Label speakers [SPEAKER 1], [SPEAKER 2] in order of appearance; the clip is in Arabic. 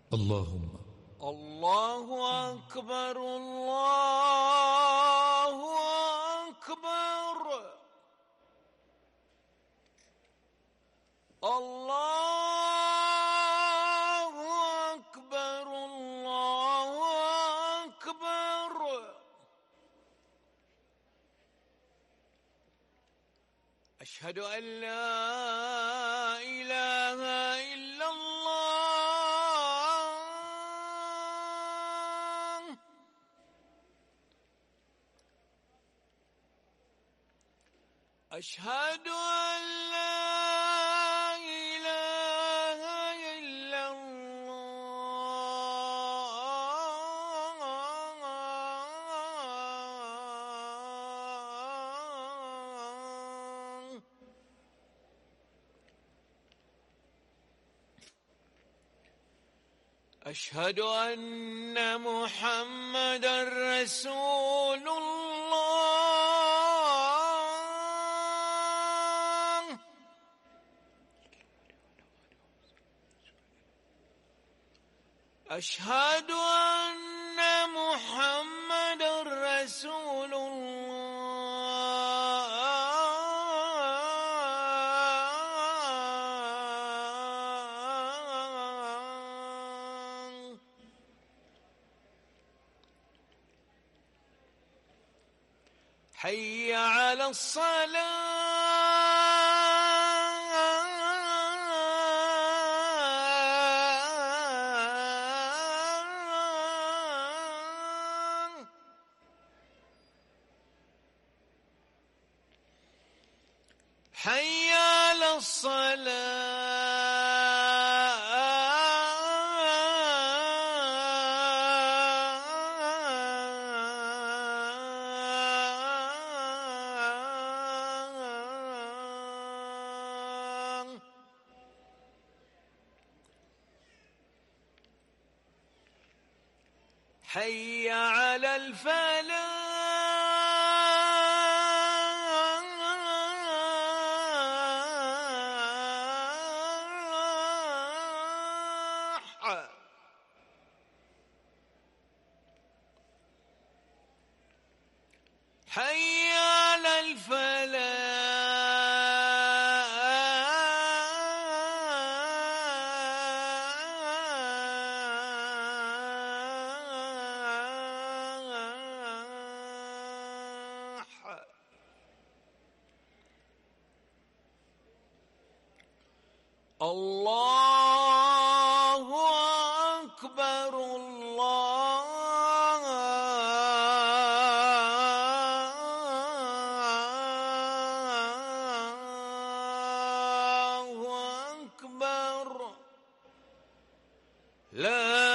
[SPEAKER 1] اللهم
[SPEAKER 2] الله أكبر الله أكبر الله أكبر الله أكبر. أشهد أن لا إله إلا الله. أشهد أن لا إله إلا الله. أشهد أن محمدًا رسول الله. أشهد أن محمدًا رسول الله. حي على الصلاة. حي على الصلاة. حي على الفلاح. حي على الفلاح. الله أكبر الله أكبر. لا